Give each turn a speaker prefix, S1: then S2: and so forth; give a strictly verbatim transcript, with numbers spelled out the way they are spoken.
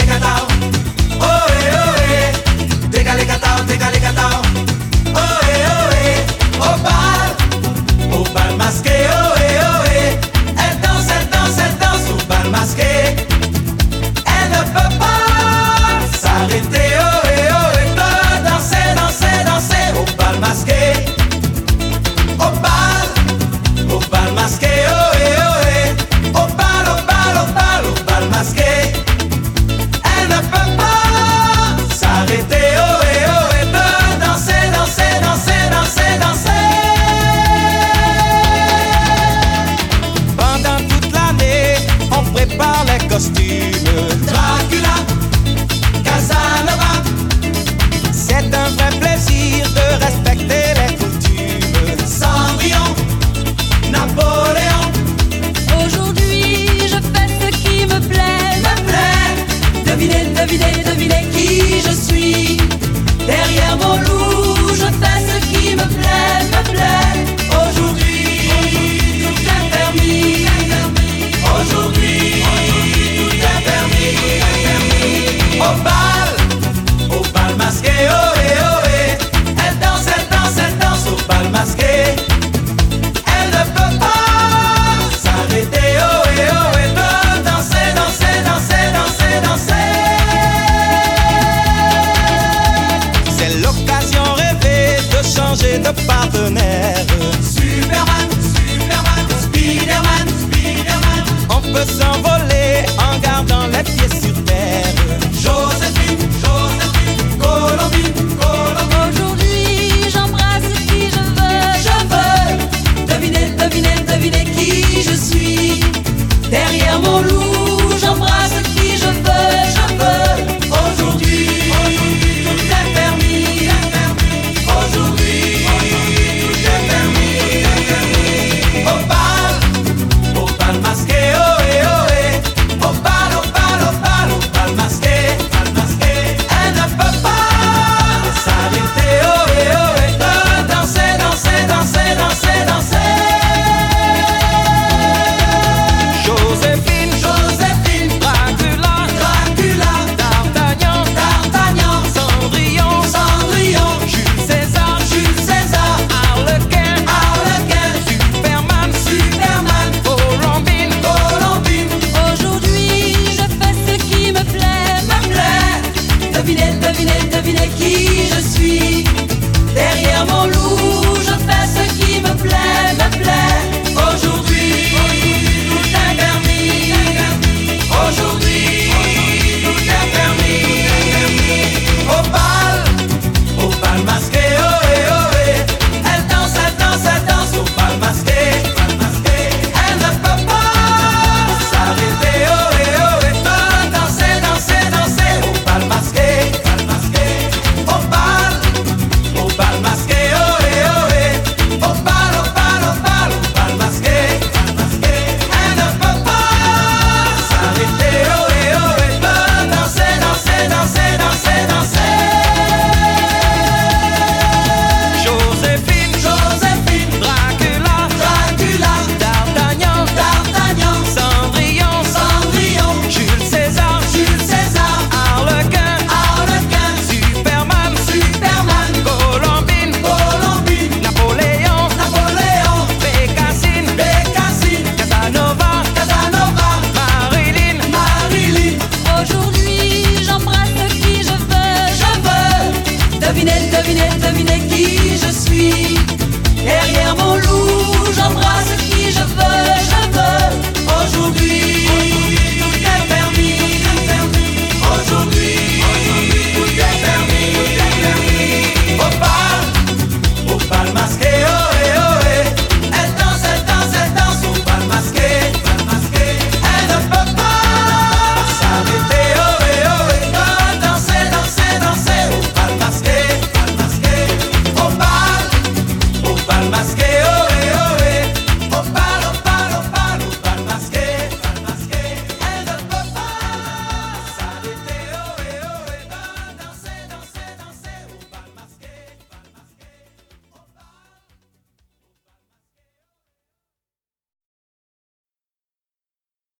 S1: catao, ohé, ohé, décalé catao, décalé catao, ohé, ohé, au bal, au bal masqué, ohé, ohé, elle danse, elle danse, elle danse au bal masqué, elle ne peut pas s'arrêter, ohé, ohé, de danser, danser, danser au bal masqué, au bal, au bal masqué, ohé, ohé, au bal, au bal, au bal, au bal masqué. Elle ne peut pas s'arrêter, ohé, ohé, de danser, danser, danser, danser, danser.
S2: Pendant toute l'année, on prépare les costumes.
S1: Dracula, Casanova,
S2: C'est un vrai plaisir de respecter les coutumes.
S1: Cendrillon, Napoléon,
S3: Aujourd'hui, je fais ce qui me plaît.
S1: me plaît.
S3: Devinez, devinez, devinez qui je suis. Derrière mon loup, je fais ce qui me plaît, me plaît.
S1: Aujourd'hui, tout est permis. Aujourd'hui, tout est permis. Au bal, au bal masqué, ohé, ohé. Elle danse, elle danse, elle danse au bal masqué. Elle ne peut pas s'arrêter, ohé, ohé, de danser, danser, danser, danser, danser.
S2: C'est l'occasion rêvée de changer de partenaire.
S1: Superman, Superman, Spiderman, Spiderman.
S2: On peut s'envoler en gardant les pieds sur terre.
S1: Joséphine, Joséphine, Colombine, Colombine.
S3: Aujourd'hui, j'embrasse qui je veux, je veux. Devinez, devinez, devinez qui je suis. Derrière mon loup, j'embrasse qui je veux, je veux.
S1: Aujourd'hui, tout est permis. Aujourd'hui, tout est permis. Au bal, au bal masqué, ohé, ohé. Au bal, au bal, au bal, au bal masqué, bal masqué. Elle ne peut pas s'arrêter, ohé, ohé, de danser, danser, danser, danser, danser.
S2: Joséphine,
S1: Joséphine,
S2: Dracula,
S1: Dracula,
S2: D'Artagnan,
S1: D'Artagnan,
S2: Cendrillon,
S1: Cendrillon,
S2: Jules César,
S1: Jules César,
S2: Harlequin,
S1: Harlequin,
S2: Superman,
S1: Superman,
S2: Colombine.
S1: Colombine,
S3: Aujourd'hui, je fais ce qui me plaît, me plaît. Devinez, devinez, devinez qui je suis. Derrière mon loup, je fais ce qui me plaît, me plaît.
S1: aujourd'hui, tout est permis. Aujourd'hui, tout est permis. Au bal, au bal masqué, ohé, ohé. Elle danse, elle danse, elle danse au bal masqué, bal masqué. Elle ne peut pas s'arrêter, ohé, ohé, de danser, danser, danser au bal masqué, bal masqué. Au bal, au bal masqué, ohé, ohé. Au bal, au bal, au bal, au bal masqué, bal masqué. Elle ne peut pas s'arrêter, ohé, ohé, de danser, danser, danser, danser, danser.
S2: Joséphine,
S1: Joséphine,
S2: Dracula,
S1: Dracula,
S2: D'Artagnan,
S1: D'Artagnan,
S2: Cendrillon,
S1: Cendrillon,
S2: Jules César,
S1: Jules César,
S2: Harlequin,
S1: Harlequin,
S2: Superman,
S1: Superman,
S2: Colombine,
S1: Colombine,
S2: Napoléon,
S1: Napoléon,
S2: Bécassine,
S1: Bécassine,
S2: Casanova,
S1: Casanova,
S2: Marilyn.
S1: Marilyn.
S3: Aujourd'hui, j'embrasse qui je veux, je veux. Devinez, devinez, devinez qui je suis.